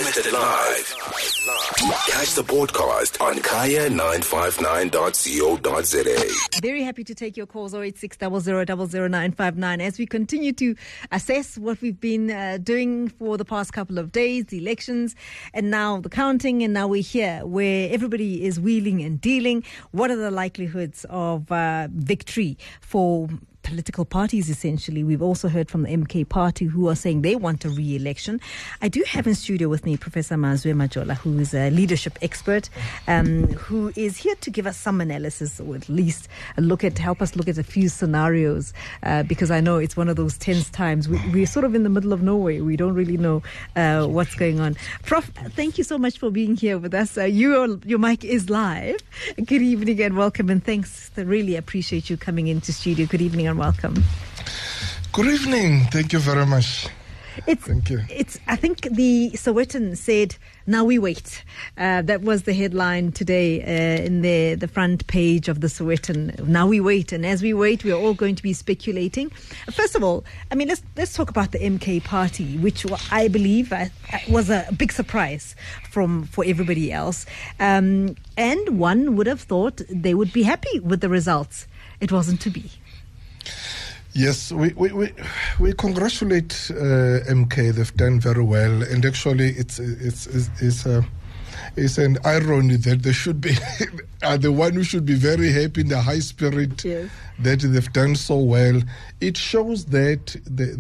Unlimited Live. Catch the podcast on kaya959.co.za. Very happy to take your calls, 086 00959, as we continue to assess what we've been doing for the past couple of days, the elections, and now the counting, and now we're here where everybody is wheeling and dealing. What are the likelihoods of victory for political parties, essentially? We've also heard from the MK party who are saying they want a re-election. I do have in studio with me Professor Mazwe Majola, who is a leadership expert, who is here to give us some analysis, or at least help us look at a few scenarios, because I know it's one of those tense times. We're sort of in the middle of nowhere. We don't really know what's going on. Prof, thank you so much for being here with us. Your mic is live. Good evening and welcome, and thanks. I really appreciate you coming into studio. Good evening and welcome. Good evening. Thank you very much. Thank you. I think the Sowetan said, "Now we wait." That was the headline today in the front page of the Sowetan. Now we wait, and as we wait, we are all going to be speculating. First of all, I mean, let's talk about the MK party, which I believe was a big surprise for everybody else, and one would have thought they would be happy with the results. It wasn't to be. Yes, we congratulate MK. They've done very well, and actually, it's an irony that they should be are the one who should be very happy in the high spirit. Yes. That they've done so well. It shows that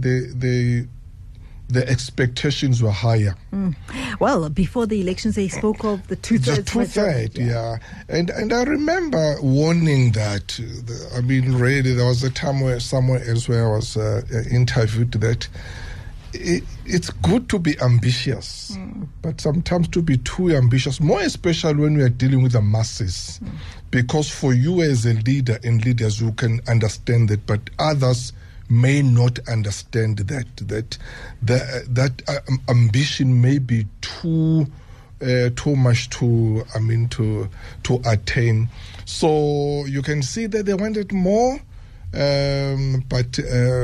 the expectations were higher. Well, before the elections, they spoke of the two-thirds. The two-thirds, yeah. And I remember warning that. Really, there was a time where somewhere else where I was interviewed that it's good to be ambitious, but sometimes to be too ambitious, more especially when we are dealing with the masses. Because for you as a leader and leaders, you can understand that, but others may not understand that ambition may be too much to attain. So you can see that they wanted more, but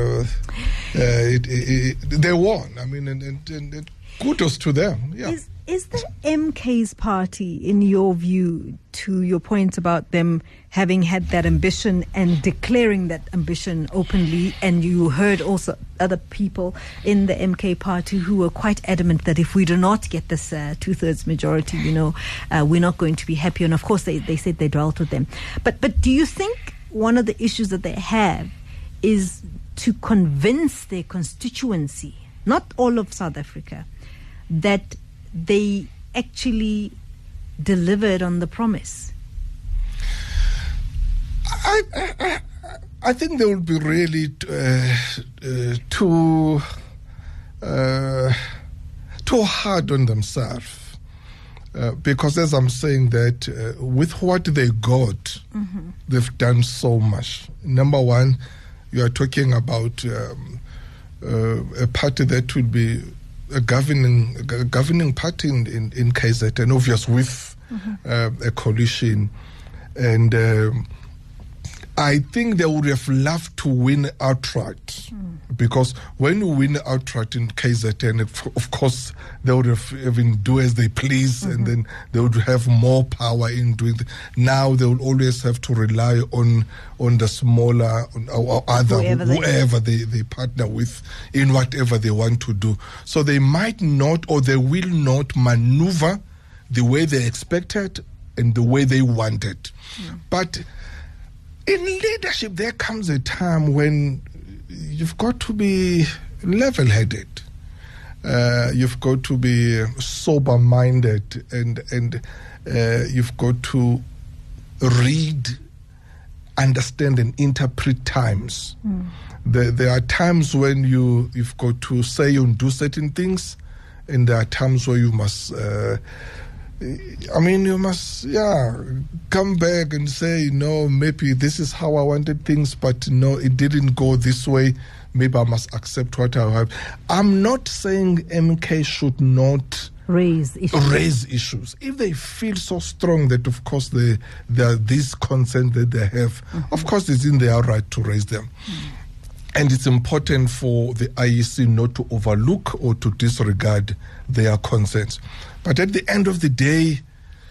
they won. And kudos to them. Yeah. Is the MK's party, in your view, to your point about them having had that ambition and declaring that ambition openly, and you heard also other people in the MK party who were quite adamant that if we do not get this two-thirds majority, we're not going to be happy. And of course, they said they dwelt with them. But do you think one of the issues that they have is to convince their constituency, not all of South Africa, that they actually delivered on the promise? I think they would be really too hard on themselves, because as I'm saying that with what they got, they've done so much. Number one, you are talking about a party that will be a governing party in KZN, obviously with a coalition, and I think they would have loved to win outright, because when you win outright in KZN, of course they would have even do as they please, and then they would have more power in doing. Now they will always have to rely on the smaller or other whoever they partner with in whatever they want to do. So they might not, or they will not maneuver the way they expected and the way they wanted. But in leadership, there comes a time when you've got to be level-headed. You've got to be sober-minded, and you've got to read, understand, and interpret times. There are times when you've got to say and do certain things, and there are times where you must you must, come back and say, no, maybe this is how I wanted things, but no, it didn't go this way. Maybe I must accept what I have. I'm not saying MK should not raise issues. If they feel so strong that, of course, there are these concerns that they have, of course, it's in their right to raise them. And it's important for the IEC not to overlook or to disregard their concerns. But at the end of the day,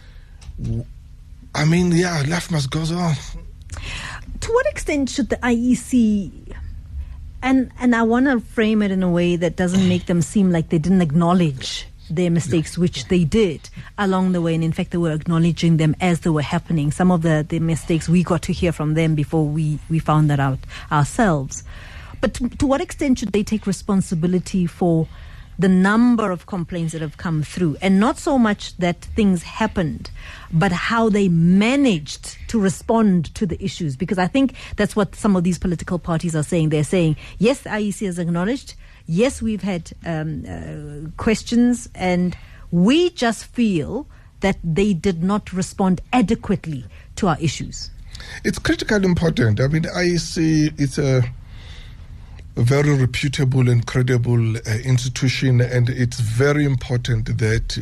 I mean, yeah, life must go on. To what extent should the IEC, and I want to frame it in a way that doesn't make them seem like they didn't acknowledge their mistakes, which they did along the way, and in fact they were acknowledging them as they were happening. Some of the mistakes we got to hear from them before we found that out ourselves. But to what extent should they take responsibility for the number of complaints that have come through, and not so much that things happened, but how they managed to respond to the issues? Because I think that's what some of these political parties are saying. They're saying, yes, the IEC has acknowledged, yes, we've had questions, and we just feel that they did not respond adequately to our issues. It's critically important. I mean, IEC is a very reputable and credible institution, and it's very important that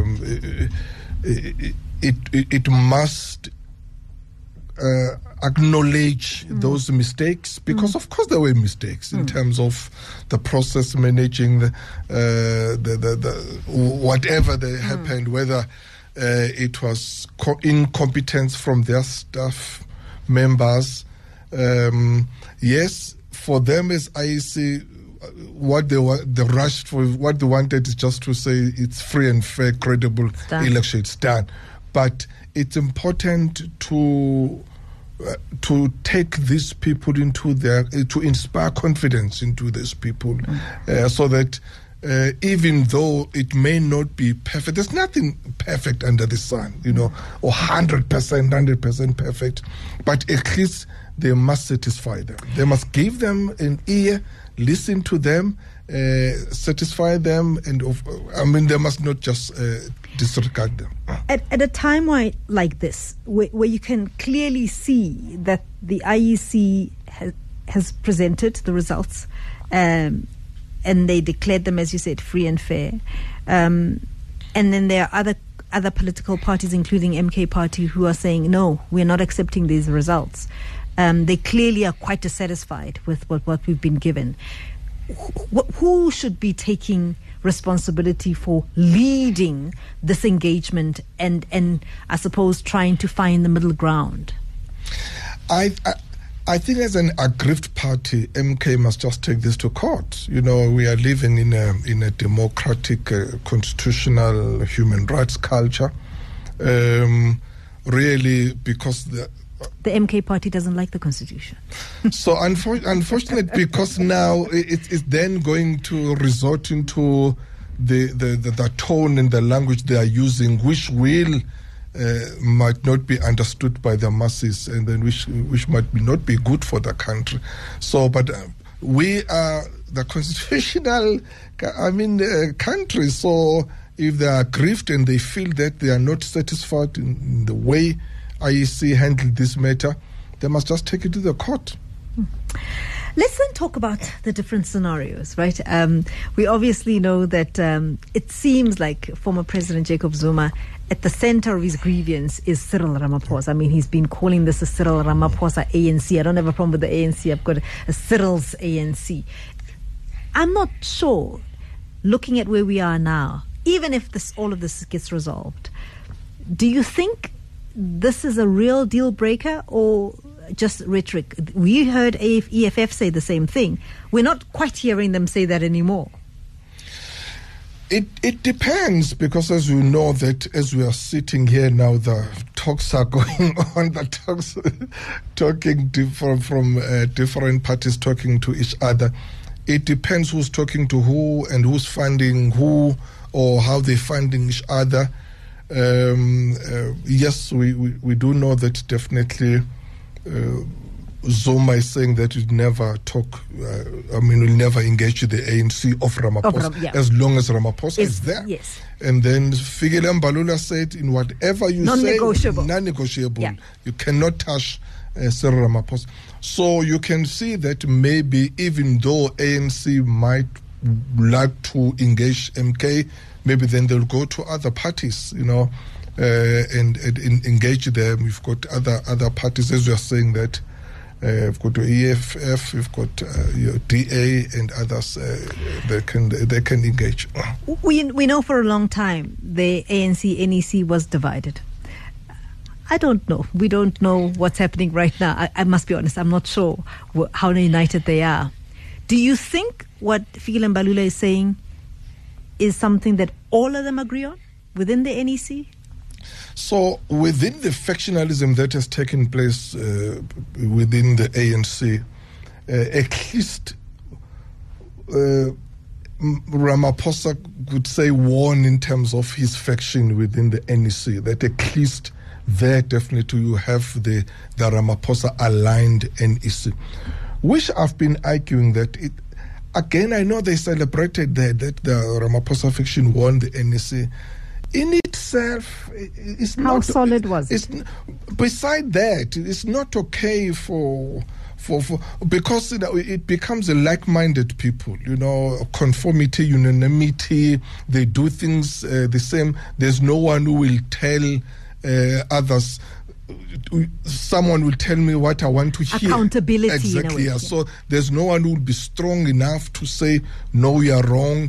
it must acknowledge those mistakes, because of course there were mistakes in terms of the process managing the whatever that happened, whether it was incompetence from their staff members. Yes, for them as IEC, what they wanted is just to say it's free and fair, credible election. It's done, but it's important to take these people into to inspire confidence into these people, so that even though it may not be perfect, there's nothing perfect under the sun, or 100% perfect, but at least they must satisfy them. They must give them an ear, listen to them, satisfy them, and they must not just disregard them. At a time like this, where you can clearly see that the IEC has presented the results, and they declared them, as you said, free and fair, and then there are other political parties, including MK Party, who are saying, no, we're not accepting these results. They clearly are quite dissatisfied with what we've been given. Who should be taking responsibility for leading this engagement and I suppose trying to find the middle ground? I think as an aggrieved party, MK must just take this to court. We are living in a democratic, constitutional human rights culture. Really, because the MK Party doesn't like the Constitution. So unfortunate, because now it's then going to resort into the tone and the language they are using, which might not be understood by the masses, and then which might not be good for the country. So, but we are the constitutional, country. So if they are aggrieved and they feel that they are not satisfied in the way IEC handled this matter, they must just take it to the court. Let's then talk about the different scenarios, right? We obviously know that it seems like former President Jacob Zuma, at the center of his grievance is Cyril Ramaphosa. I mean, he's been calling this a Cyril Ramaphosa ANC. I don't have a problem with the ANC. I've got a Cyril's ANC. I'm not sure, looking at where we are now, even if all of this gets resolved, do you think this is a real deal breaker or just rhetoric? We heard EFF say the same thing. We're not quite hearing them say that anymore. It depends, because as we know that as we are sitting here now, the talks are going on. The talks talking from different parties talking to each other. It depends who's talking to who and who's funding who, or how they're funding each other. Yes, we do know that definitely Zuma is saying that we'd never we'll never engage with the ANC of Ramaphosa as long as Ramaphosa is there. Yes. And then Fikile Mbalula said, in whatever you say, non-negotiable. Yeah. You cannot touch Cyril Ramaphosa. So you can see that maybe even though ANC might like to engage MK, maybe then they'll go to other parties, and engage them. We've got other parties, as we are saying that We've got EFF, we've got your DA and others. They can engage. We know for a long time the ANC NEC was divided. I don't know. We don't know what's happening right now. I must be honest. I'm not sure how united they are. Do you think what Fikile Mbalula is saying is something that all of them agree on within the NEC? So within the factionalism that has taken place within the ANC, at least Ramaphosa could say won in terms of his faction within the NEC, that at least there definitely you have the Ramaphosa aligned NEC, which I've been arguing that it, again, I know they celebrated that the Ramaphosa faction won the NEC. In itself, it's how not solid was it? Beside that, it's not okay for because it becomes a like-minded people. Conformity, unanimity. They do things the same. There's no one who will tell others. Someone will tell me what I want to hear. Accountability, exactly. In a way. So there's no one who will be strong enough to say no, you are wrong.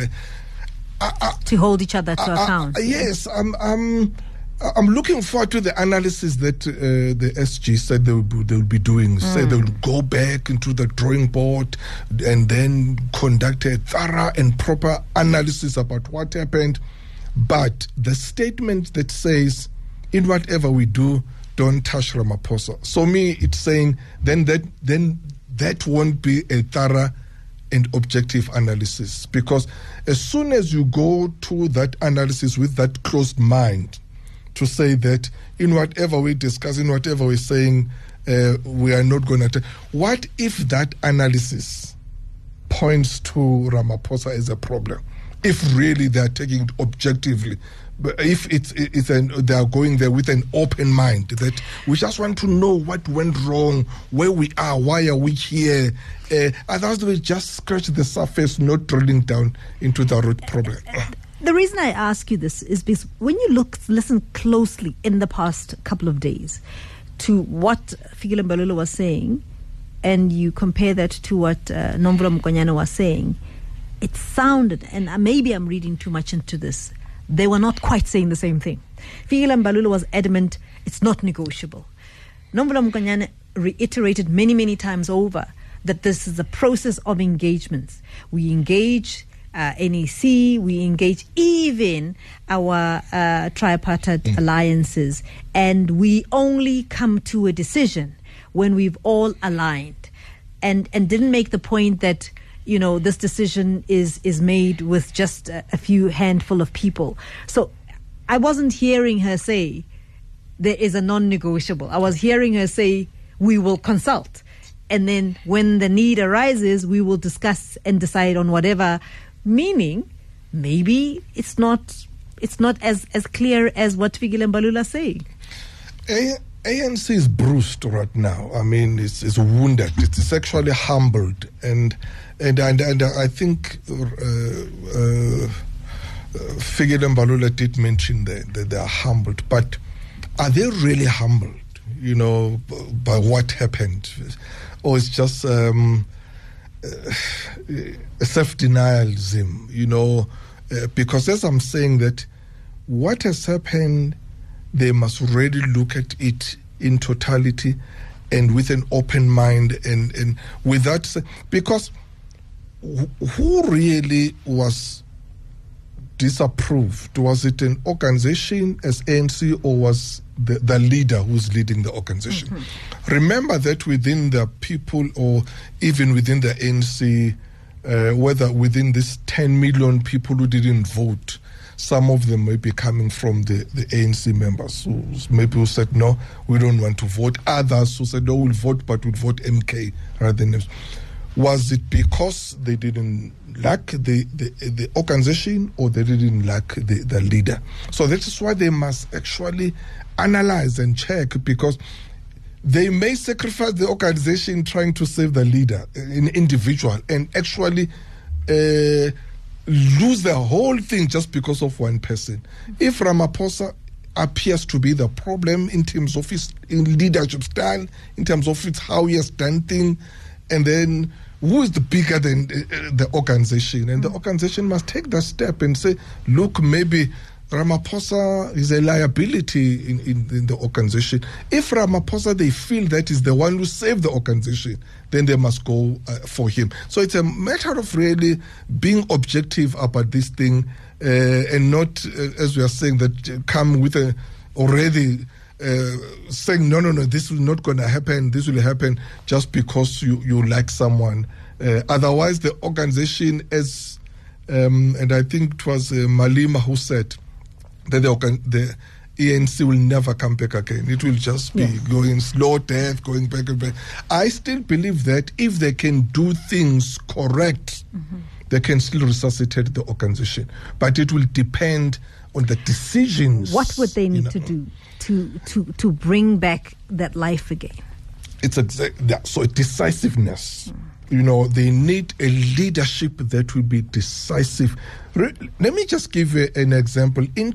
To hold each other to account. Yes, I'm looking forward to the analysis that the SG said they'll be doing. Say they'll go back into the drawing board and then conduct a thorough and proper analysis about what happened. But the statement that says, in whatever we do, don't touch Ramaphosa. So me, it's saying then that won't be a thorough and objective analysis, because as soon as you go to that analysis with that closed mind to say that in whatever we discuss, in whatever we're saying, we are not going to... What if that analysis points to Ramaphosa as a problem? If really they are taking it objectively, but if they are going there with an open mind, that we just want to know what went wrong, where we are, why are we here? Otherwise, we just scratch the surface, not drilling down into the root problem. The reason I ask you this is because when you listen closely in the past couple of days to what Fikile Mbalula was saying, and you compare that to what Nomvula Mokonyane was saying, it sounded, and maybe I'm reading too much into this, they were not quite saying the same thing. Fikile Mbalula was adamant it's not negotiable. Nomvula Mokonyane reiterated many, many times over that this is a process of engagements. We engage NEC, we engage even our tripartite alliances, and we only come to a decision when we've all aligned, and didn't make the point that this decision is made with just a few handful of people. So I wasn't hearing her say there is a non-negotiable. I was hearing her say we will consult. And then when the need arises, we will discuss and decide on whatever, meaning maybe it's not as clear as what Fikile Mbalula is saying. ANC is bruised right now. I mean, it's wounded. It's actually humbled, and I think Fikile Mbalula did mention that they are humbled, but are they really humbled? By what happened, or it's just self-denialism? Because as I'm saying that what has happened, they must really look at it in totality and with an open mind and without... Because who really was disapproved? Was it an organization as ANC, or was the leader who's leading the organization? Mm-hmm. Remember that within the people, or even within the ANC, whether within this 10 million people who didn't vote, some of them may be coming from the ANC members who maybe who said, no, we don't want to vote. Others who said, no, we'll vote, but we'll vote MK rather than... Was it because they didn't like the organization, or they didn't like the leader? So that is why they must actually analyze and check, because they may sacrifice the organization trying to save the leader, an individual, and actually lose the whole thing just because of one person. If Ramaphosa appears to be the problem in terms of his leadership style, in terms of how he has done things, and then who is the bigger than the organization? And the organization must take that step and say, look, maybe Ramaphosa is a liability in the organization. If Ramaphosa, they feel that is the one who saved the organization, then they must go for him. So it's a matter of really being objective about this thing and not, as we are saying, that come with a already saying, no, this is not going to happen, this will happen just because you like someone. Otherwise, the organization, as and I think it was Malema who said that the ANC will never come back again. It will just be going slow death, going back and back. I still believe that if they can do things correct, they can still resuscitate the organization. But it will depend on the decisions. What would they need to do to bring back that life again? It's so decisiveness. They need a leadership that will be decisive. Let me just give you an example. In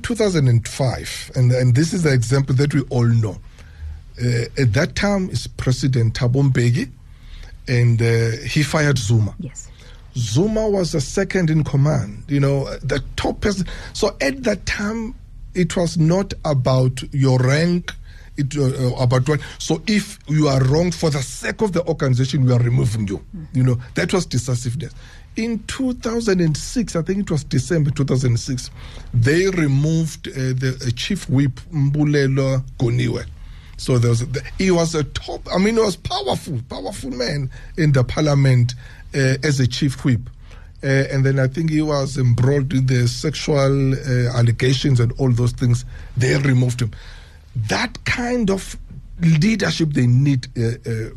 2005, and this is the example that we all know. At that time, is President Thabo Mbeki, and he fired Zuma. Yes. Zuma was the second in command, the top person. So at that time, it was not about your rank, about what. So if you are wrong for the sake of the organization, we are removing you. That was decisiveness. In 2006, I think it was December 2006, they removed the chief whip, Mbulelo Goniwe. So he was a top, he was powerful man in the parliament as a chief whip. And then I think he was embroiled in the sexual allegations and all those things. They removed him. That kind of leadership they need, the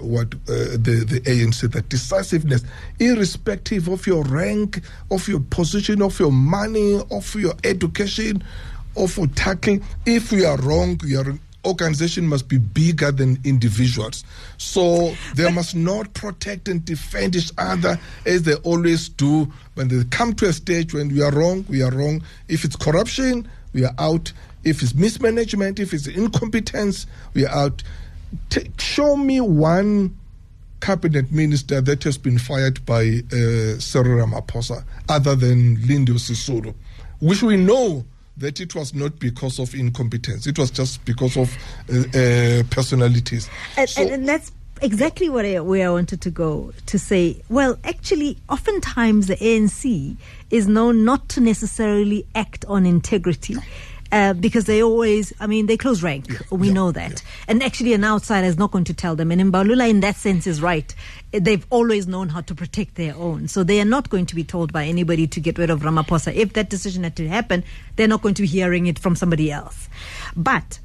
ANC, that decisiveness, irrespective of your rank, of your position, of your money, of your education, of your tackle. If we are wrong, your organization must be bigger than individuals. So they must not protect and defend each other as they always do. When they come to a stage when we are wrong, we are wrong. If it's corruption, we are out. If it's mismanagement, if it's incompetence, we are out. Show me one cabinet minister that has been fired by Cyril Ramaphosa other than Lindiwe Sisulu, which we know that it was not because of incompetence. It was just because of personalities. And that's exactly where I wanted to go, to say, well, actually, oftentimes the ANC is known not to necessarily act on integrity. Because they always, they close rank. We know that. And actually an outsider is not going to tell them. And Mbalula in that sense is right. They've always known how to protect their own. So they are not going to be told by anybody to get rid of Ramaphosa. If that decision had to happen, they're not going to be hearing it from somebody else. But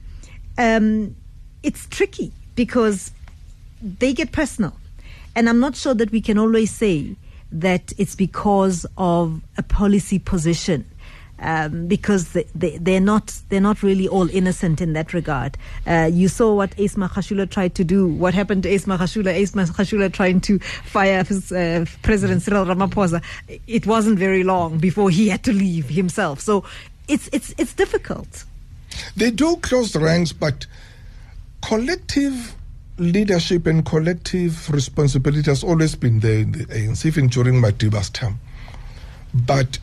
it's tricky because they get personal. And I'm not sure that we can always say that it's because of a policy position. Because they're not really all innocent in that regard. You saw what Ace Magashule tried to do. What happened to Ace Magashule? Ace Magashule trying to fire President Cyril Ramaphosa. It wasn't very long before he had to leave himself. So it's difficult. They do close the ranks, but collective leadership and collective responsibility has always been there in the ANC, even during Madiba's term. But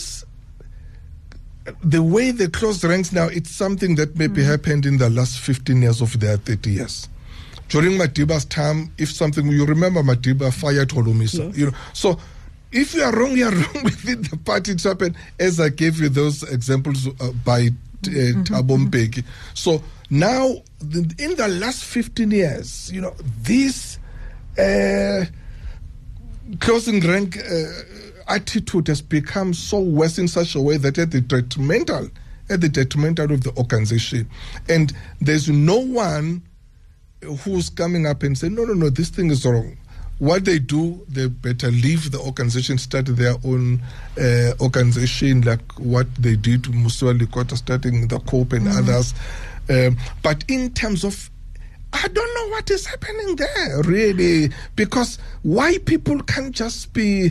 the way they close the ranks now, it's something that maybe happened in the last 15 years of their 30 years. During Madiba's time, if something, you remember Madiba fired Holomisa. Yes. So if you are wrong, you are wrong within the party. It happened, as I gave you those examples by Thabo Mbeki. So now, in the last 15 years, this closing rank attitude has become so worse in such a way that at the detrimental of the organization. And there's no one who's coming up and saying, no, this thing is wrong. What they do, they better leave the organization, start their own organization, like what they did to Musiwa Lekota, starting the COPE and others. But in terms of, I don't know what is happening there, really, because why people can't just be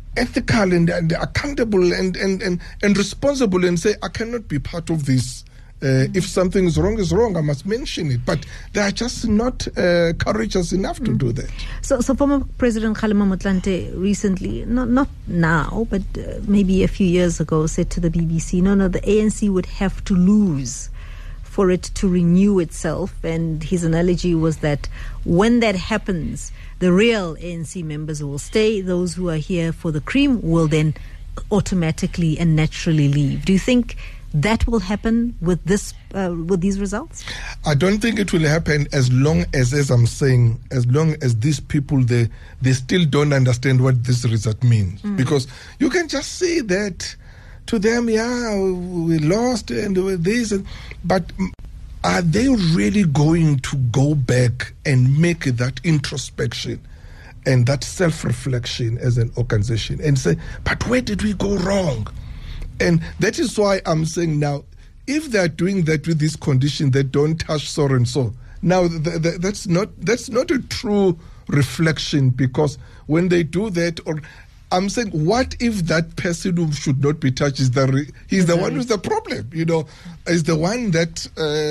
ethical and accountable and responsible and say, I cannot be part of this If something is wrong, I must mention it. But they are just not courageous enough to do that. So former President Kgalema Motlanthe recently, not now, but maybe a few years ago, said to the BBC, no, the ANC would have to lose for it to renew itself. And his analogy was that when that happens, the real ANC members will stay. Those who are here for the cream will then automatically and naturally leave. Do you think that will happen with these results? I don't think it will happen as long as I'm saying, as long as these people, they still don't understand what this result means. Because you can just see that to them, we lost and this, but are they really going to go back and make that introspection and that self-reflection as an organization and say, but where did we go wrong? And that is why I'm saying now, if they're doing that with this condition, they don't touch so and so. Now, that's not a true reflection, because when they do that, or I'm saying, what if that person who should not be touched is he's the one who's the problem? Is the one that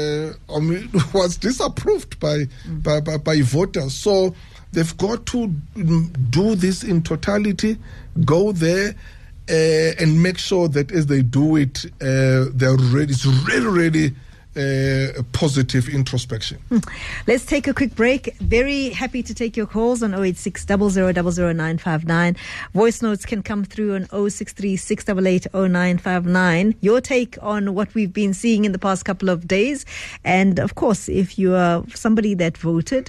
was disapproved by voters. So they've got to do this in totality, go there. And make sure that as they do it, it's really positive introspection. Let's take a quick break. Very happy to take your calls on 086 00 959. Voice notes can come through on 063 688 0959. Your take on what we've been seeing in the past couple of days. And of course, if you are somebody that voted,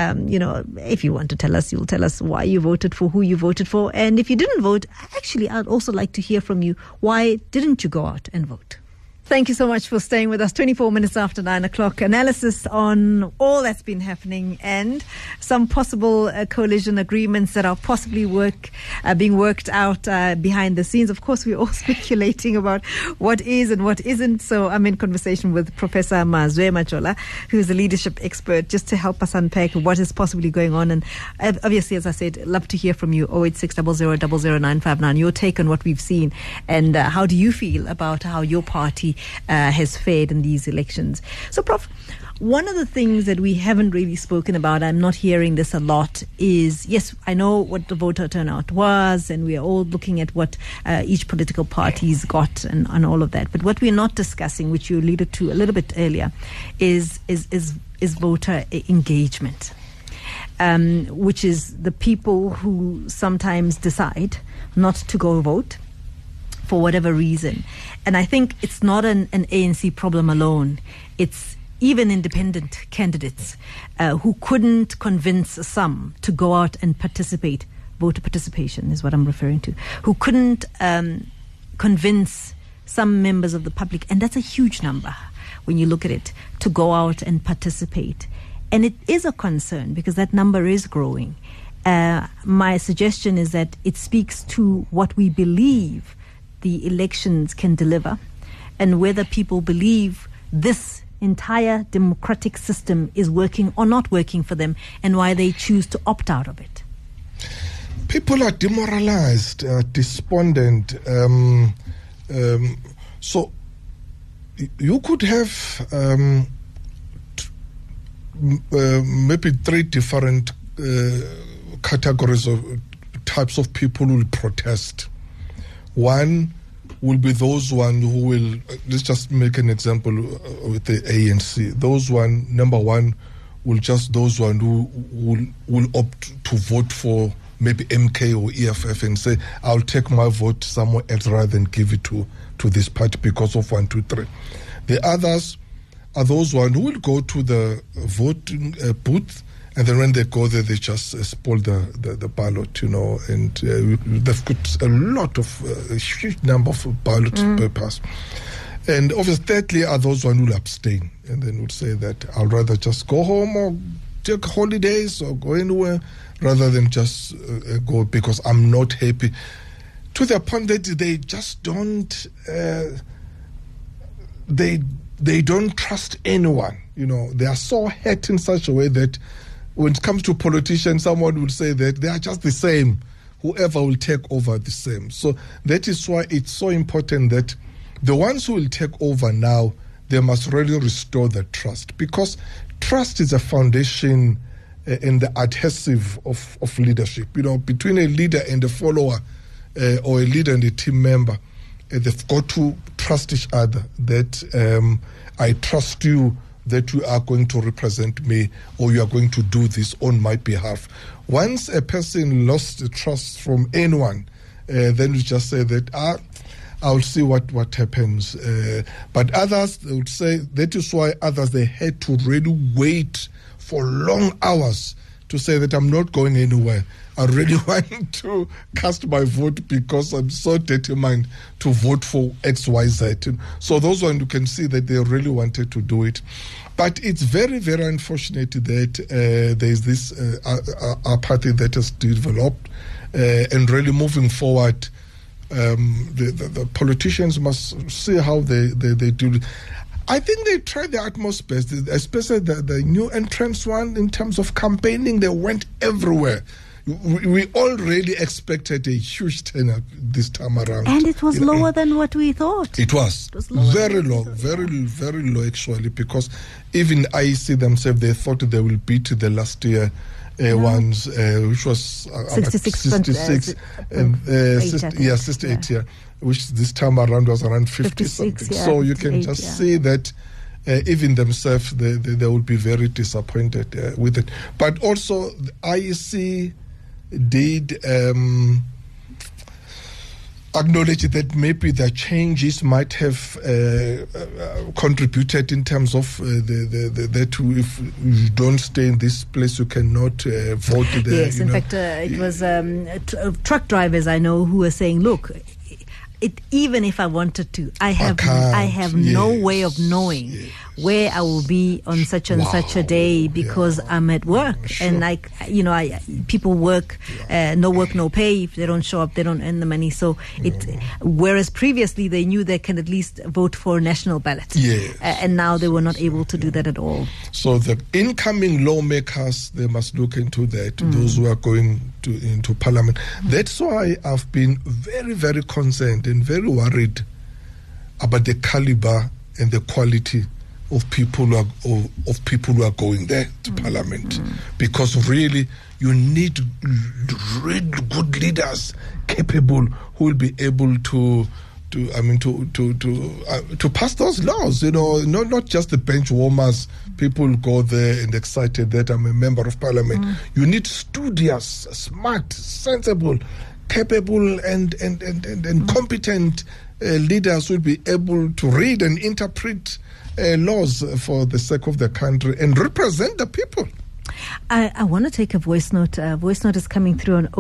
if you want to tell us, you'll tell us why you voted for who you voted for. And if you didn't vote, actually, I'd also like to hear from you. Why didn't you go out and vote? Thank you so much for staying with us. 24 minutes after 9 o'clock. Analysis on all that's been happening and some possible coalition agreements that are possibly being worked out behind the scenes. Of course, we're all speculating about what is and what isn't. So I'm in conversation with Professor Mazwe Majola, who's a leadership expert, just to help us unpack what is possibly going on. And obviously, as I said, love to hear from you. 086 00 959. Your take on what we've seen, and how do you feel about how your party has fared in these elections. So, Prof, one of the things that we haven't really spoken about, I'm not hearing this a lot, is, yes, I know what the voter turnout was, and we are all looking at what each political party's got and all of that. But what we're not discussing, which you alluded to a little bit earlier, is voter engagement, which is the people who sometimes decide not to go vote for whatever reason. And I think it's not an ANC problem alone. It's even independent candidates who couldn't convince some to go out and participate. Voter participation is what I'm referring to. Who couldn't convince some members of the public, and that's a huge number when you look at it, to go out and participate. And it is a concern because that number is growing. My suggestion is that it speaks to what we believe the elections can deliver, and whether people believe this entire democratic system is working or not working for them, and why they choose to opt out of it. People are demoralized, despondent. So you could have maybe three different categories of types of people who will protest. One will be those one who will, let's just make an example with the ANC. Number one, those one who will opt to vote for maybe MK or EFF and say, I'll take my vote somewhere else rather than give it to this party because of 1, 2, 3. The others are those one who will go to the voting booth, and then when they go there, they just spoil the ballot, and they've got a huge number of ballot papers. And obviously, thirdly, are those one who will abstain, and then would say that I'll rather just go home or take holidays or go anywhere rather than just go because I'm not happy. To the point that they just don't, they don't trust anyone. They are so hurt in such a way that when it comes to politicians, someone will say that they are just the same. Whoever will take over the same. So that is why it's so important that the ones who will take over now, they must really restore the trust, because trust is a foundation and the adhesive of leadership. Between a leader and a follower, or a leader and a team member, they've got to trust each other, that I trust you that you are going to represent me, or you are going to do this on my behalf. Once a person lost the trust from anyone, then you just say that, I'll see what happens. But others, they would say, that is why others, they had to really wait for long hours to say that I'm not going anywhere. I really want to cast my vote because I'm so determined to vote for X, Y, Z. So those ones, you can see that they really wanted to do it. But it's very, very unfortunate that there's this party that has developed, and really moving forward, the politicians must see how they do it. I think they tried their utmost best, especially the new entrants one, in terms of campaigning. They went everywhere. We all really expected a huge turnout this time around. And it was lower than what we thought. It was very low, very low actually, because even IEC themselves, they thought they will beat the last year ones, which was 66, 68, yeah, which this time around was around 50 something. Yeah, so you can just see that even themselves, they will be very disappointed with it. But also, the IEC did acknowledge that maybe the changes might have contributed in terms of that if you don't stay in this place, you cannot vote there. Yes, in fact, it was truck drivers I know who were saying, look, even if I wanted to, I have no way of knowing where I will be on such and such a day, because I'm at work. Sure. And people work, no work, no pay. If they don't show up, they don't earn the money. So whereas previously they knew they can at least vote for a national ballot. Yes. And now they were not able to do that at all. So the incoming lawmakers, they must look into that, those who are going into parliament. That's why I've been very, very concerned and very worried about the caliber and the quality of people who are going there to parliament, because really you need really good leaders, capable, who will be able to pass those laws. Not just the bench warmers. People go there and excited that I'm a member of parliament. You need studious, smart, sensible, capable, and competent leaders who will be able to read and interpret laws for the sake of the country and represent the people. I want to take a voice note. Voice note is coming through on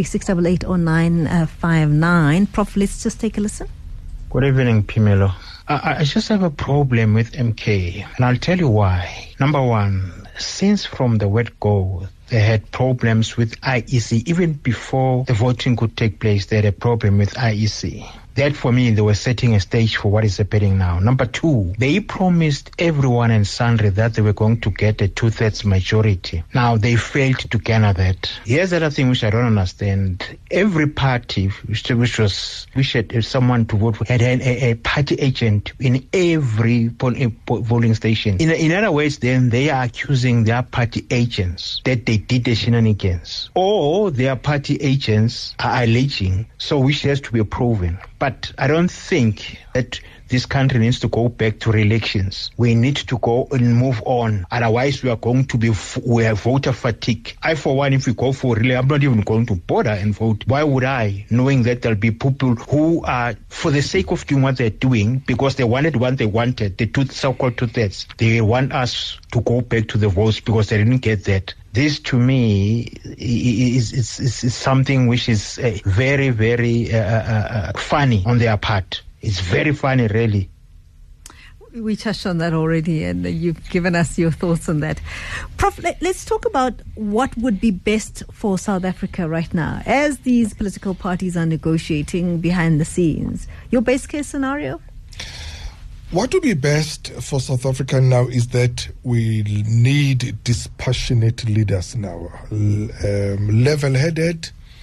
0636880959. Prof, let's just take a listen. Good evening, Phemelo. I just have a problem with MK, and I'll tell you why. Number one, since from the word go, they had problems with IEC. Even before the voting could take place, they had a problem with IEC. That, for me, they were setting a stage for what is happening now. Number two, they promised everyone and sundry that they were going to get a 2/3 majority. Now, they failed to garner that. Here's the other thing which I don't understand. Every party which had someone to vote for had a party agent in every polling station. In other words, then they are accusing their party agents that they did the shenanigans. Or their party agents are alleging, so which has to be proven. But I don't think that this country needs to go back to elections. We need to go and move on. Otherwise, we are going to be voter fatigue. I, for one, if we go for relay, I'm not even going to bother and vote. Why would I, knowing that there'll be people who are, for the sake of doing what they're doing, because they wanted what they wanted, the so-called 2/3, they want us to go back to the votes because they didn't get that. This, to me, is something which is very, very funny on their part. It's very funny, really. We touched on that already, and you've given us your thoughts on that. Prof, let's talk about what would be best for South Africa right now, as these political parties are negotiating behind the scenes. Your best case scenario? What would be best for South Africa now is that we need dispassionate leaders now, level-headed,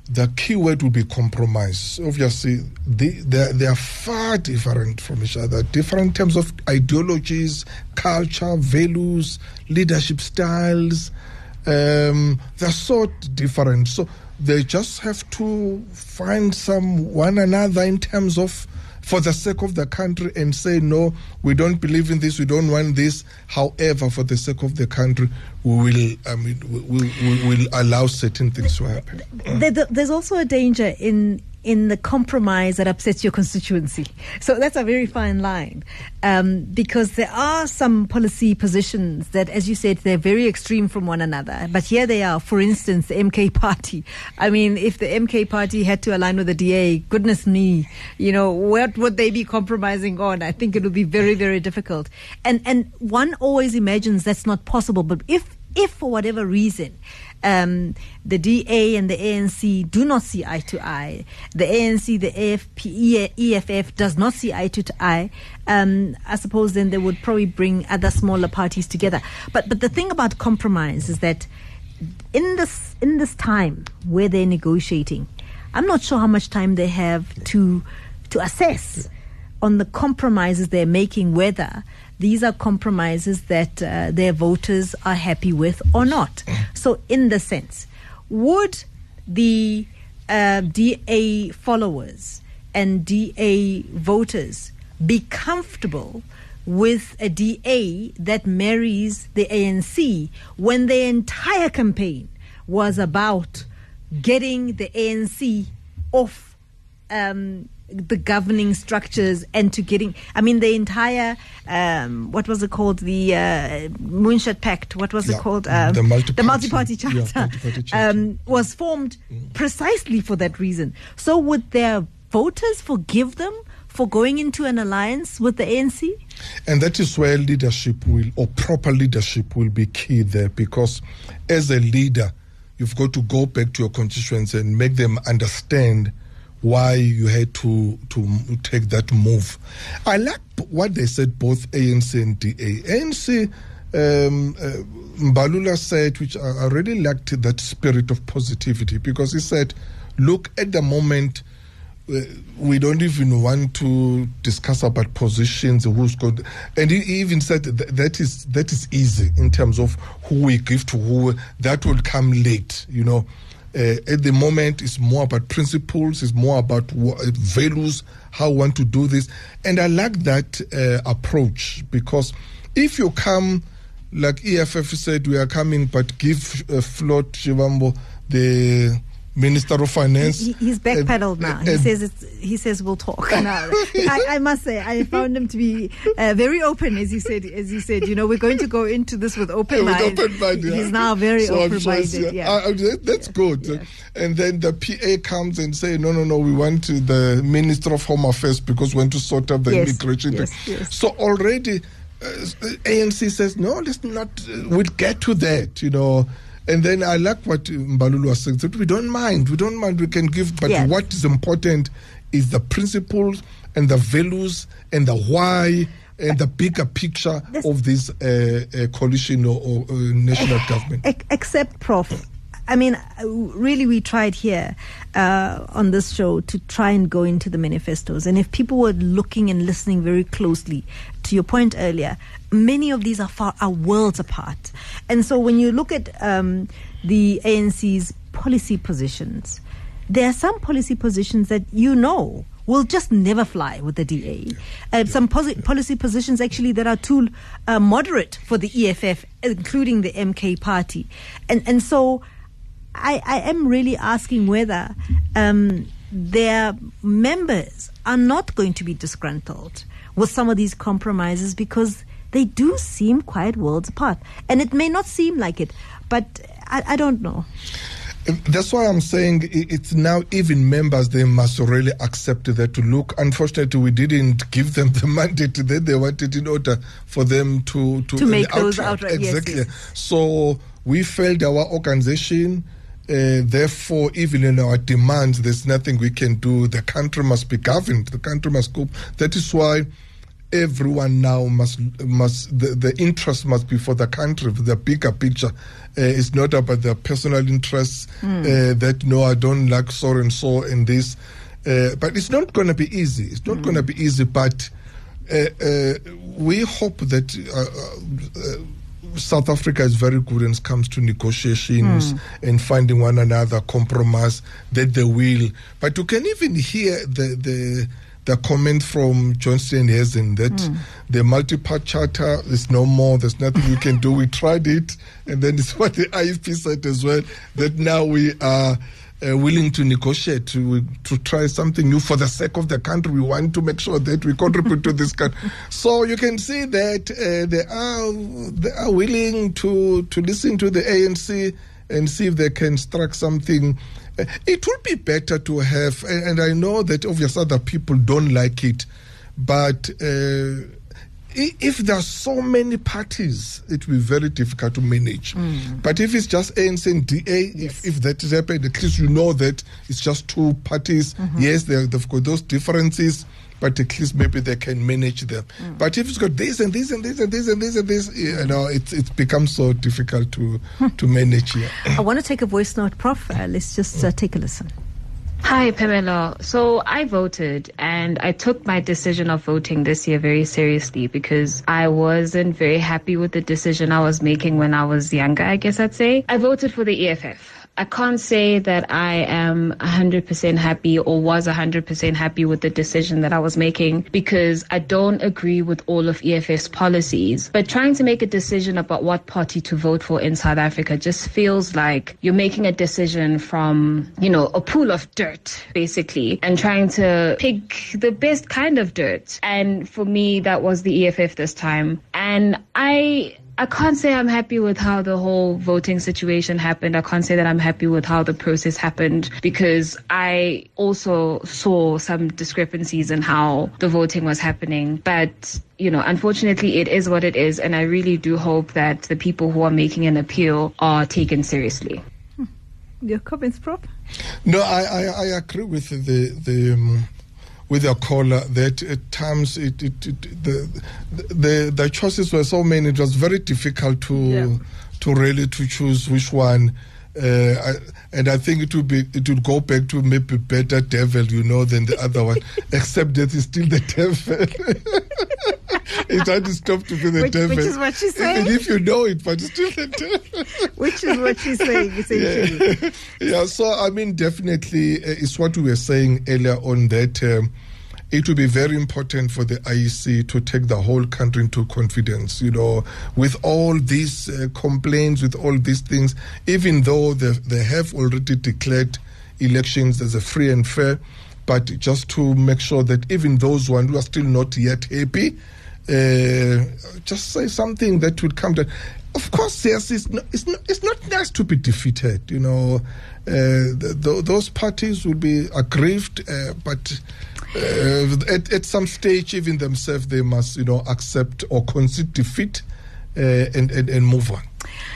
the key word will be compromise. Obviously, they are far different from each other, different in terms of ideologies, culture, values, leadership styles. They're so different. So they just have to find one another in terms of, for the sake of the country, and say, no, we don't believe in this, we don't want this. However, for the sake of the country, we will allow certain things to happen. There's also a danger in the compromise that upsets your constituency. So that's a very fine line, because there are some policy positions that, as you said, they're very extreme from one another. But here they are, for instance, the MK party. I mean, if the MK party had to align with the DA, goodness me, what would they be compromising on? I think it would be very, very difficult. And one always imagines that's not possible. But if for whatever reason, the DA and the ANC do not see eye to eye, the ANC, the AFP, EFF does not see eye to eye, I suppose then they would probably bring other smaller parties together. But the thing about compromise is that in this time where they're negotiating, I'm not sure how much time they have to assess on the compromises they're making, whether these are compromises that their voters are happy with or not. So in the sense, would the DA followers and DA voters be comfortable with a DA that marries the ANC when their entire campaign was about getting the ANC off the governing structures and to getting, the entire, what was it called? The Moonshot Pact, what was it called? The multi-party charter, was formed precisely for that reason. So would their voters forgive them for going into an alliance with the ANC? And that is where proper leadership will be key there, because as a leader, you've got to go back to your constituents and make them understand why you had to take that move. I like what they said, both ANC and DA. ANC, Mbalula said, which I really liked, that spirit of positivity, because he said, look, at the moment, we don't even want to discuss about positions, who's good. And he even said that is easy in terms of who we give to who. That will come late, At the moment, it's more about principles, it's more about values, how we want to do this. And I like that approach, because if you come, like EFF said, we are coming, but give Floyd Shivambu the Minister of Finance. He's backpedaled now. He says we'll talk. Now, I must say, I found him to be very open, as he said. We're going to go into this with open mind. He's now very open-minded. That's good. Yeah. And then the PA comes and say, no, we want the Minister of Home Affairs because we want to sort out the immigration. Yes. So already, ANC says, no, let's not. We'll get to that, And then I like what Mbalulu was saying, that we don't mind, we can give, but what is important is the principles and the values and the why and the bigger picture of this coalition or national government. Except, Prof, really we tried here on this show to try and go into the manifestos. And if people were looking and listening very closely, to your point earlier, many of these are worlds apart. And so when you look at the ANC's policy positions, there are some policy positions that will just never fly with the DA. Some policy positions actually that are too moderate for the EFF, including the MK party. And so I am really asking whether their members are not going to be disgruntled with some of these compromises, because they do seem quite worlds apart. And it may not seem like it, but I don't know. That's why I'm saying it's now even members, they must really accept that. To look, unfortunately, we didn't give them the mandate that they wanted in order for them to make those outright. Exactly. Yes. So we failed our organization. Therefore, even in our demands, there's nothing we can do. The country must be governed. The country must go. That is why everyone now the interest must be for the country, for the bigger picture. It's not about their personal interests that, no, I don't like so and so and this. But it's not going to be easy. It's not going to be easy, but we hope that South Africa is very good when it comes to negotiations and finding one another compromise, that they will. But you can even hear the comment from Johnson Hezen that the multi-part charter is no more, there's nothing we can do, we tried it, and then it's what the IFP said as well, that now we are willing to negotiate, to try something new for the sake of the country. We want to make sure that we contribute to this country. So you can see that they are willing to listen to the ANC and see if they can strike something. It would be better to have, and I know that obviously other people don't like it, but if there are so many parties, it will be very difficult to manage. But if it's just ANC and DA, if that is happening, at least you know that it's just two parties. Yes, they've got those differences, but at least maybe they can manage them. But if it's got this and this and this and this and this and this, you know, it becomes so difficult to manage here. I want to take a voice note, Prof. Let's just take a listen. Hi, Pamela. So I voted, and I took my decision of voting this year very seriously because I wasn't very happy with the decision I was making when I was younger, I guess I'd say. I voted for the EFF. I can't say that I am 100% happy or was 100% happy with the decision that I was making because I don't agree with all of EFF's policies. But trying to make a decision about what party to vote for in South Africa just feels like you're making a decision from, you know, a pool of dirt, basically, and trying to pick the best kind of dirt. And for me, that was the EFF this time. And I can't say I'm happy with how the whole voting situation happened. I can't say that I'm happy with how the process happened because I also saw some discrepancies in how the voting was happening. But, you know, unfortunately, it is what it is. And I really do hope that the people who are making an appeal are taken seriously. Your comments, Prof? No, I agree with with your caller that at times the choices were so many, it was very difficult to really to choose which one. And I think it would go back to maybe better devil, you know, than the other one, except that it's still the devil. It had to stop to be the devil. Which is what she's saying. Even if you know it, but it's still the devil. Which is what she's saying, essentially. Yeah, so I mean, definitely, it's what we were saying earlier on that it will be very important for the IEC to take the whole country into confidence, you know, with all these complaints, with all these things, even though they have already declared elections as a free and fair, but just to make sure that even those ones who are still not yet happy, just say something that would come down. Of course, yes, it's not nice to be defeated, you know. Those parties will be aggrieved, but at some stage, even themselves, they must, you know, accept or concede defeat and move on.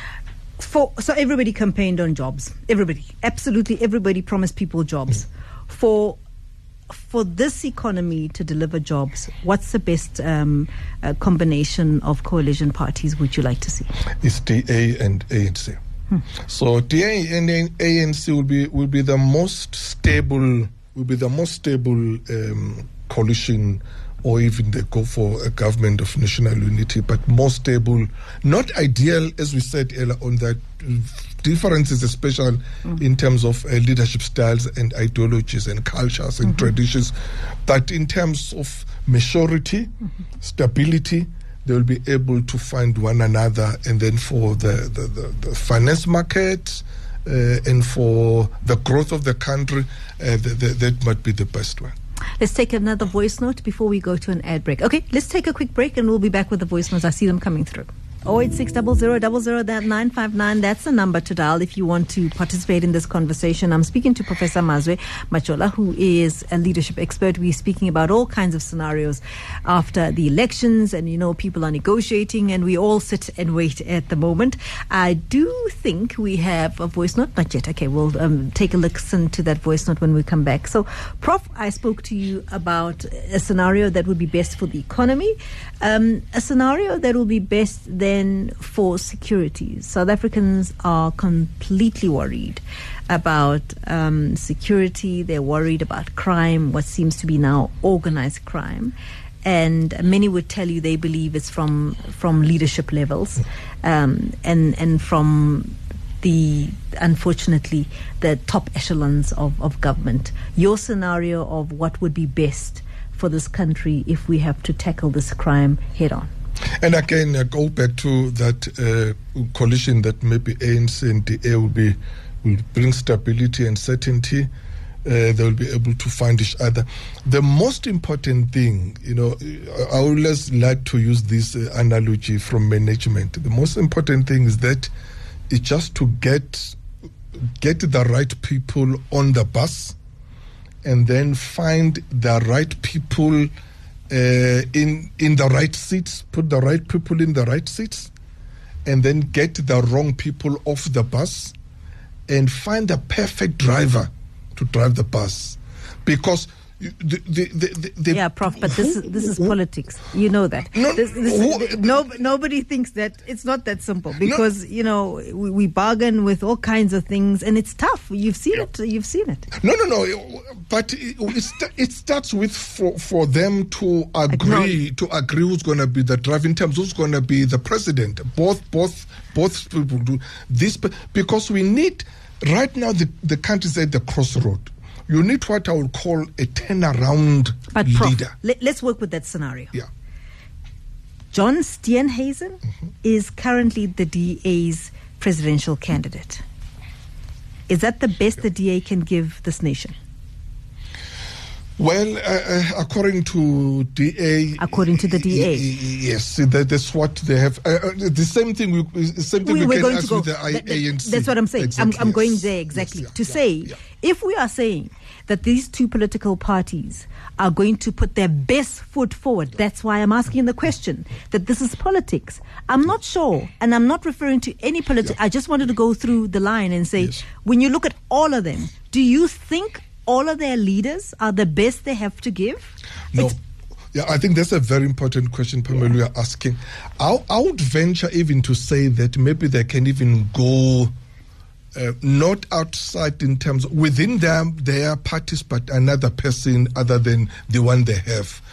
So everybody campaigned on jobs. Everybody, absolutely everybody promised people jobs. For this economy to deliver jobs, what's the best combination of coalition parties would you like to see? It's DA and ANC. So DA and ANC will be the most stable. Will be the most stable coalition, or even they go for a government of national unity, but more stable, not ideal, as we said earlier on, that differences, especially in terms of leadership styles and ideologies and cultures and traditions, but in terms of maturity, stability, they will be able to find one another, and then for the finance market, and for the growth of the country, that might be the best one. Let's take another voice note before we go to an ad break. Okay, let's take a quick break and we'll be back with the voice notes. I see them coming through. 086 0000 959. That's the number to dial if you want to participate in this conversation. I'm speaking to Professor Mazwe Machola, who is a leadership expert. We're speaking about all kinds of scenarios after the elections, and people are negotiating, and we all sit and wait at the moment. I do think we have a voice note. Not yet. Okay, we'll take a listen to that voice note when we come back. So, Prof, I spoke to you about a scenario that would be best for the economy, a scenario that will be best then for security. South Africans are completely worried about security. They're worried about crime, what seems to be now organized crime. And many would tell you they believe it's from leadership levels and from unfortunately, the top echelons of government. Your scenario of what would be best for this country if we have to tackle this crime head on. And again, go back to that coalition that maybe ANC and DA will bring stability and certainty. They will be able to find each other. The most important thing, I always like to use this analogy from management. The most important thing is that it's just to get the right people on the bus, and then find the right people in the right seats, put the right people in the right seats, and then get the wrong people off the bus, and find the perfect driver to drive the bus. Because yeah, Prof, but this is politics. You know that. Nobody thinks that it's not that simple, because we bargain with all kinds of things, and it's tough. You've seen it. No. But it starts with for them to agree who's going to be the driver, in terms of who's going to be the president. Both people do this, because we need right now the country's at the crossroad. You need what I would call a turnaround leader. Let's work with that scenario. Yeah. John Steenhuisen is currently the DA's presidential candidate. Is that the best the DA can give this nation? Well, according to DA... According to the DA. Yes, that's what they have. The same thing we can ask with the ANC. That's what I'm saying. Exactly, I'm going there exactly. If we are saying that these two political parties are going to put their best foot forward, that's why I'm asking the question, that this is politics. I'm not sure, and I'm not referring to any politics. I just wanted to go through the line and say, when you look at all of them, do you think all of their leaders are the best they have to give? No. I think that's a very important question, Pamela, you are asking. I would venture even to say that maybe they can even go not outside in terms of within their parties, but another person other than the one they have.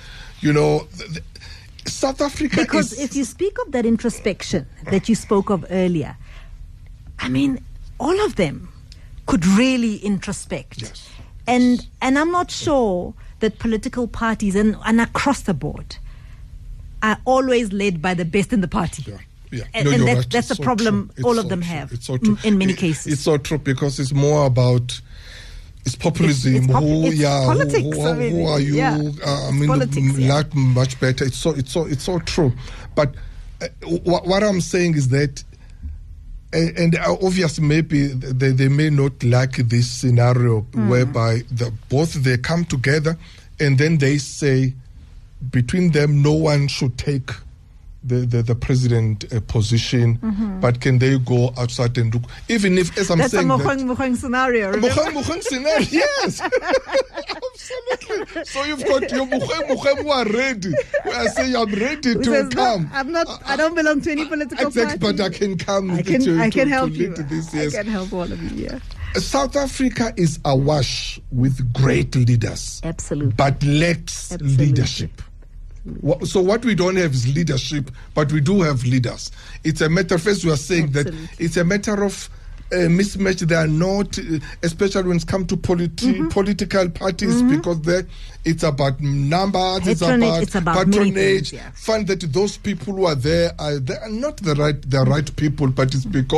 South Africa because if you speak of that introspection that you spoke of earlier, I mean, all of them could really introspect. Yes. And I'm not sure that political parties and across the board are always led by the best in the party. Yeah. And that's right. the so problem all of them have in many cases. It's so true, because it's more about populism. It's politics. Who are you? Yeah. Politics, much better. It's so true. But what I'm saying is that, and obviously maybe they may not like this scenario whereby both they come together and then they say between them no one should take the president position, but can they go outside and look? Even if, as I'm saying, that's a Mogoeng scenario. Mogoeng scenario, yes, absolutely. So you've got your Mogoeng who are ready. I say I'm ready to come. I don't belong to any political party. But I can come. I can help you. This, yes. I can help all of you. Yeah. South Africa is awash with great leaders, absolutely, but lacks leadership. So what we don't have is leadership, but we do have leaders. It's a matter, first we are saying that it's a matter of mismatch. They are not, especially when it comes to political parties, because it's about numbers, it's about patronage. Find that those people who are there are not the right people, but it's because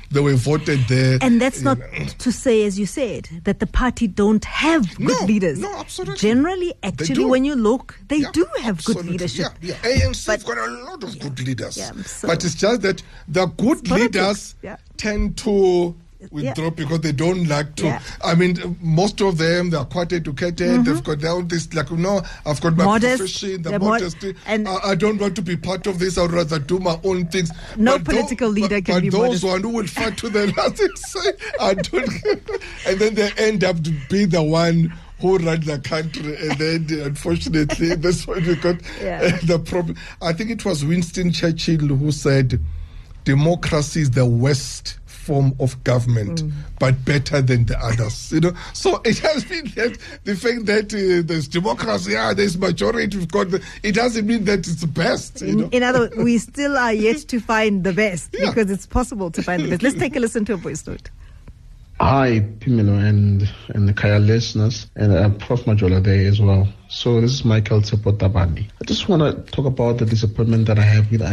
they were voted there. And that's not to say, as you said, that the party don't have good leaders. No, absolutely. Generally, actually, when you look, they do have good leadership. Yeah. ANC have got a lot of good leaders. Yeah, but it's just that the good leaders tend to withdraw because they don't like to. I mean, most of them, they are quite educated. They've got their own this, like, I've got my profession, the modesty. And I don't want to be part of this. I'd rather do my own things. No political leader can be modest. But those who will fight to the last, I don't. And then they end up to be the one who run the country, and then unfortunately that's why we got the problem. I think it was Winston Churchill who said, democracy is the worst form of government, but better than the others. So it has been that the fact that there's democracy, there's majority, it doesn't mean that it's the best. In other words, we still are yet to find the best because it's possible to find the best. Let's take a listen to a voice note. Hi, Phemelo and the Kaya listeners, and Prof. Majola there as well. So this is Michael Tsepotabandi. I just want to talk about the disappointment that I have with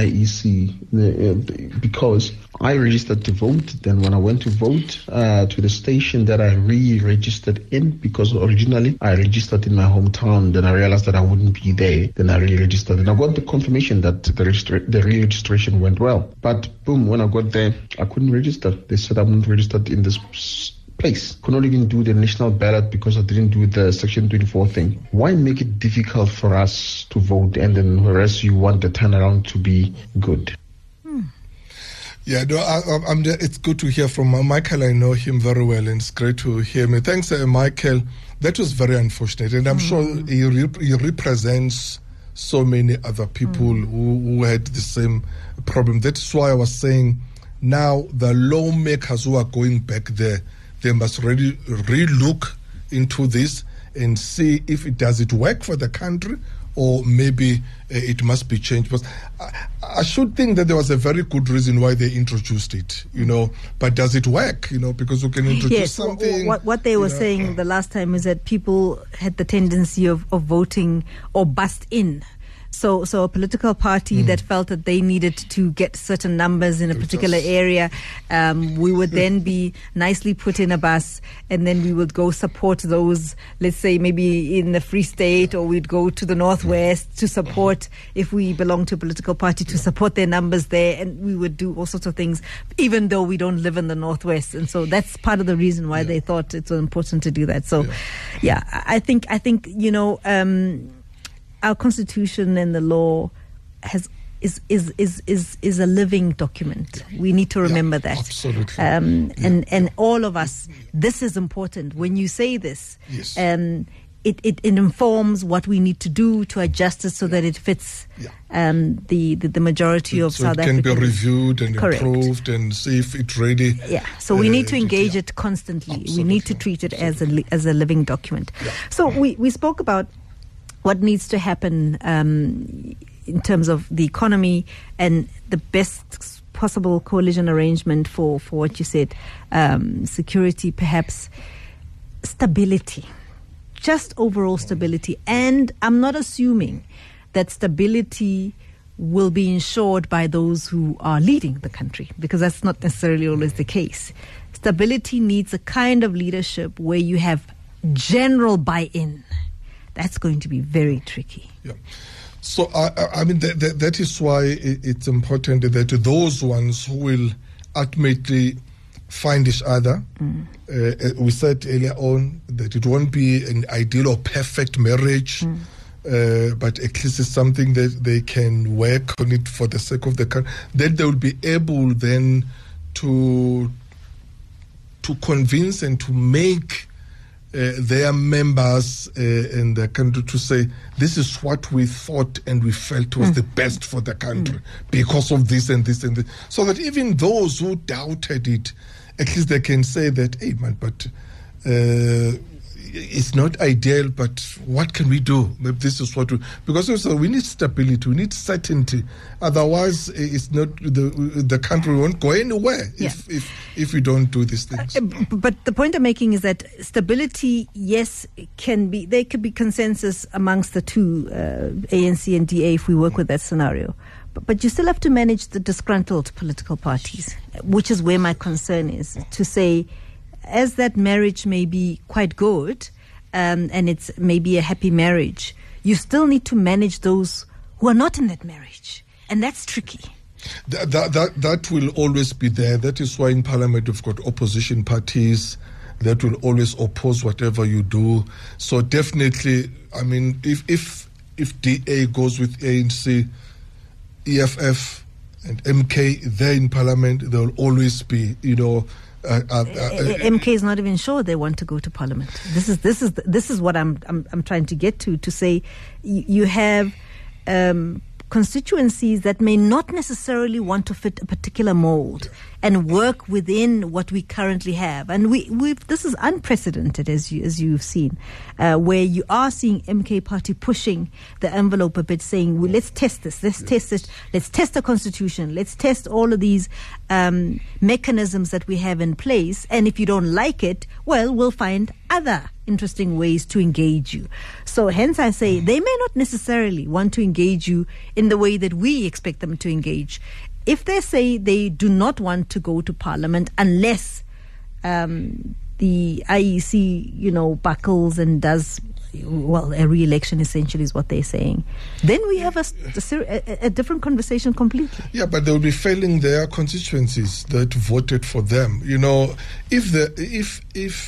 IEC because I registered to vote. Then when I went to vote to the station that I re-registered in, because originally I registered in my hometown, then I realized that I wouldn't be there. Then I re-registered, and I got the confirmation that the re-registration went well. But boom, when I got there, I couldn't register. They said I'm not registered in this place. Could not even do the national ballot because I didn't do the Section 24 thing. Why make it difficult for us to vote, and then whereas you want the turnaround to be good? Yeah, no, it's good to hear from Michael. I know him very well, and it's great to hear me. Thanks, Michael. That was very unfortunate, and I'm sure he represents so many other people who had the same problem. That's why I was saying now the lawmakers who are going back there, they must really re-look into this and see if it does work for the country, or maybe it must be changed. But I should think that there was a very good reason why they introduced it, but does it work, because we can introduce something. What they were saying the last time is that people had the tendency of voting or bust in. So a political party that felt that they needed to get certain numbers in a particular area, we would then be nicely put in a bus, and then we would go support those, let's say maybe in the Free State, or we'd go to the Northwest to support, if we belong to a political party, to support their numbers there, and we would do all sorts of things, even though we don't live in the Northwest. And so that's part of the reason why they thought it's so important to do that. So, I think our constitution and the law is a living document. We need to remember that. Absolutely. And all of us, this is important. When you say this, it informs what we need to do to adjust it so that it fits the majority of South Africans. So it can be reviewed and improved and see if it really... So we need to engage it constantly. Absolutely. We need to treat it as a living document. So we spoke about what needs to happen in terms of the economy and the best possible coalition arrangement for what you said, security, perhaps stability, just overall stability. And I'm not assuming that stability will be ensured by those who are leading the country, because that's not necessarily always the case. Stability needs a kind of leadership where you have general buy-in. That's going to be very tricky. Yeah. So, I mean, that is why it's important that those ones who will ultimately find each other, we said earlier on that it won't be an ideal or perfect marriage, but at least it's something that they can work on it for the sake of the country. Then they will be able then to convince and to make their members in the country to say, this is what we thought and we felt was the best for the country because of this and this and this. So that even those who doubted it, at least they can say that, hey man, but it's not ideal, but what can we do? Maybe this is what because also we need stability, we need certainty. Otherwise, it's not the country won't go anywhere if we don't do these things. But the point I'm making is that stability, yes, there could be consensus amongst the two, ANC and DA, if we work with that scenario. But you still have to manage the disgruntled political parties, which is where my concern is, to say, as that marriage may be quite good, and it's maybe a happy marriage, you still need to manage those who are not in that marriage. And that's tricky. That will always be there. That is why in Parliament you've got opposition parties that will always oppose whatever you do. So definitely, I mean, if DA goes with ANC, EFF and MK there in Parliament, there will always be, MK is not even sure they want to go to Parliament. This is what I'm trying to get to say you have constituencies that may not necessarily want to fit a particular mold and work within what we currently have. And this is unprecedented, as you've seen, where you are seeing MK Party pushing the envelope a bit, saying, well, let's test this, let's test the constitution, let's test all of these mechanisms that we have in place. And if you don't like it, well, we'll find other interesting ways to engage you. So hence I say they may not necessarily want to engage you in the way that we expect them to engage. If they say they do not want to go to Parliament unless the IEC, buckles and does, a re-election essentially is what they're saying, then we have a different conversation completely. Yeah, but they will be failing their constituencies that voted for them. If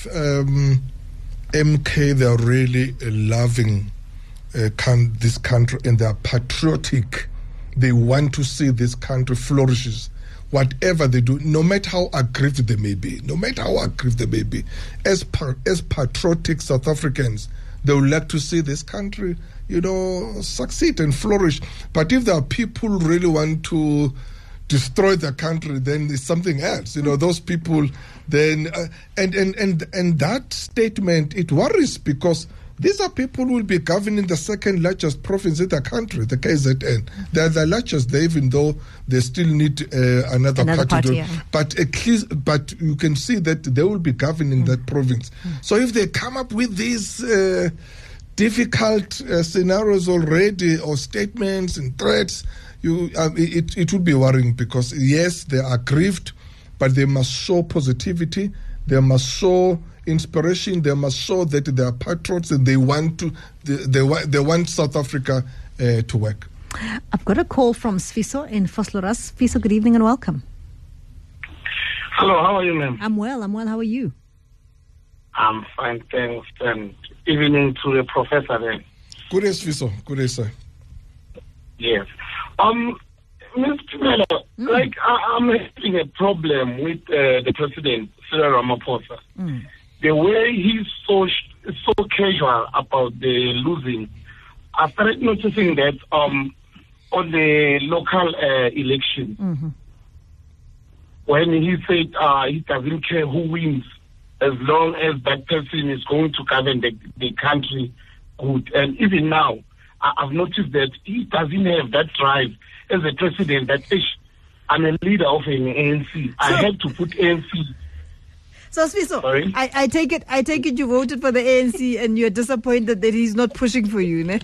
MK, they're really loving this country and they're patriotic, they want to see this country flourishes. Whatever they do, no matter how aggrieved they may be, as patriotic South Africans, they would like to see this country, succeed and flourish. But if there are people who really want to destroy the country, then it's something else. Those people then, and that statement, it worries because these are people who will be governing the second largest province in the country, the KZN. They're the largest there, even though they still need another party. Yeah. But you can see that they will be governing that province. So if they come up with these difficult scenarios already, or statements and threats, it would be worrying because, yes, they are aggrieved, but they must show positivity, they must show inspiration, they must show that they are patriots and they want South Africa to work. I've got a call from Sfiso in Vosloorus. Sfiso, good evening and welcome. Hello, how are you, ma'am? I'm well. How are you? I'm fine, thanks. And evening to the professor there. Good day, Sfiso. Good day, sir. Yes. Ms. Tumela, I'm having a problem with the president, Cyril Ramaphosa. The way he's so casual about the losing. I started noticing that on the local election, when he said he doesn't care who wins, as long as that person is going to govern the country good. And even now, I've noticed that he doesn't have that drive as a president that I'm a leader of an ANC. I had to put ANC. So, Sfiso, I take it you voted for the ANC and you're disappointed that he's not pushing for you, ne?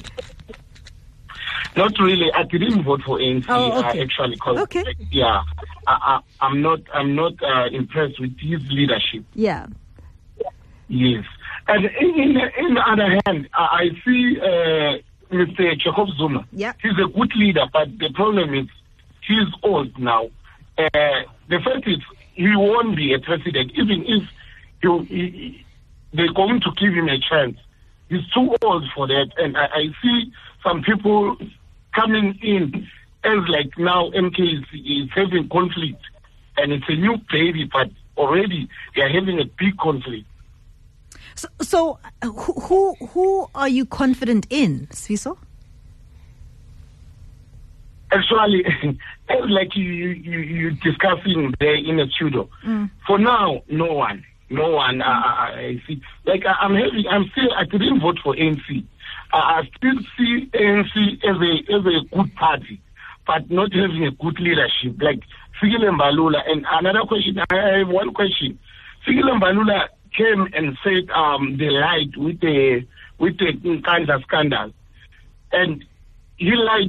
Not really. I didn't vote for ANC. Oh, okay. Actually, okay. Yeah, I'm not impressed with his leadership. Yeah. Yes, and in the other hand, I see Mr. Jacob Zuma. Yeah. He's a good leader, but the problem is he's old now. The fact is, he won't be a president, even if they're going to give him a chance. He's too old for that. And I see some people coming in as like now MK is having conflict. And it's a new baby, but already they're having a big conflict. So who are you confident in, Sfiso? Actually, like you discussing there in a studio. For now, no one. No one. I see. Like I didn't vote for ANC. I still see ANC as a good party, but not having a good leadership. Like Fikile Mbalula. And another question. I have one question. Fikile Mbalula came and said they lied with the Nkandla scandal, and he lied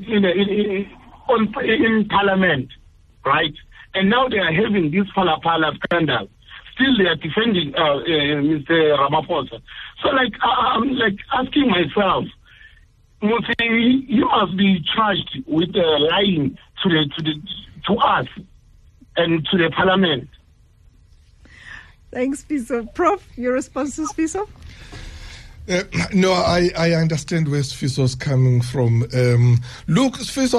in Parliament, right? And now they are having this Phala scandal. Still, they are defending Mr. Ramaphosa. So, I'm asking myself, you must be charged with lying to us and to the Parliament. Thanks, Fiso. Prof, your responses, Fiso? No, I understand where Fiso's coming from. Look, Fiso,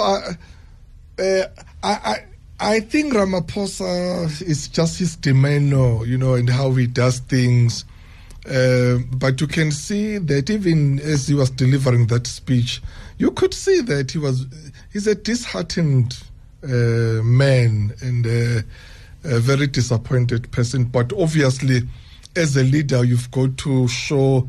I think Ramaphosa is just his demeanor, and how he does things. But you can see that even as he was delivering that speech, you could see that he's a disheartened man and a very disappointed person. But obviously, as a leader, you've got to show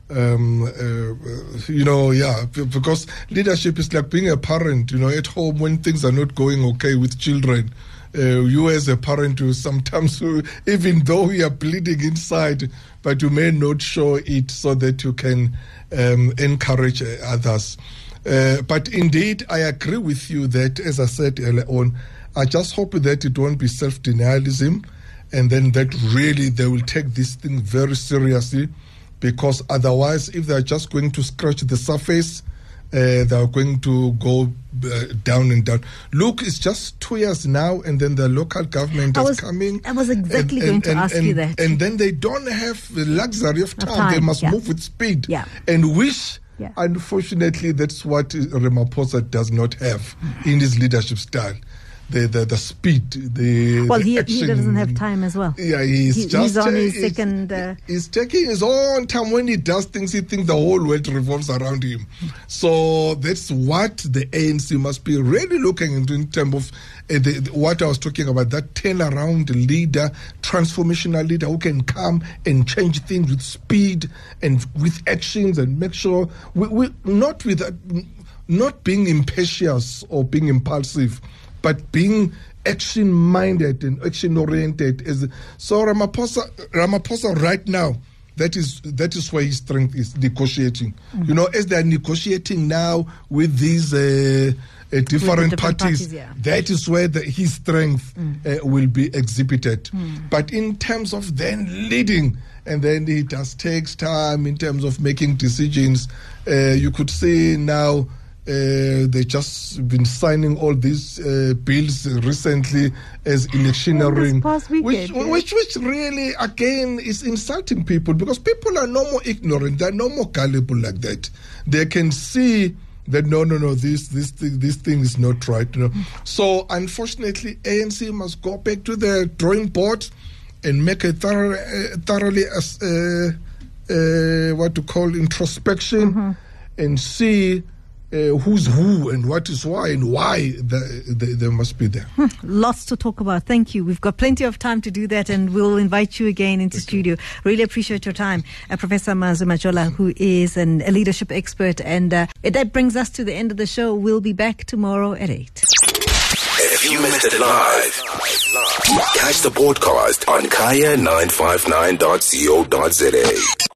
because leadership is like being a parent, at home when things are not going okay with children. You as a parent, you sometimes, even though you are bleeding inside, but you may not show it so that you can encourage others. But indeed, I agree with you that, as I said earlier on, I just hope that it won't be self-denialism, and then that really they will take this thing very seriously. Because otherwise, if they're just going to scratch the surface, they're going to go down and down. Look, it's just 2 years now, and then the local government is coming. I was exactly going to ask you that. And then they don't have the luxury of time. They must move with speed. Yeah. And unfortunately, that's what Ramaphosa does not have in his leadership style. The speed, he doesn't have time as well. Yeah, he's on his second. He's taking his own time. When he does things, he thinks the whole world revolves around him. So that's what the ANC must be really looking into in terms of what I was talking about, that turnaround leader, transformational leader who can come and change things with speed and with actions and make sure we not being impetuous or being impulsive, but being action-minded and action-oriented. So Ramaphosa right now, that is where his strength is, negotiating. As they are negotiating now with these different parties, that is where his strength will be exhibited. But in terms of then leading, and then it just takes time in terms of making decisions. You could see now, they just been signing all these bills recently as electioneering, which really again is insulting people, because people are no more ignorant, they're no more gullible like that. They can see that no, this thing is not right. So unfortunately, ANC must go back to the drawing board and make a thoroughly introspection and see who's who and what is why and why they must be there. Lots to talk about. Thank you. We've got plenty of time to do that, and we'll invite you again into studio. Really appreciate your time. Professor Mazwi Majola, who is a leadership expert. And that brings us to the end of the show. We'll be back tomorrow at 8. If you missed it live, catch the podcast on kaya959.co.za.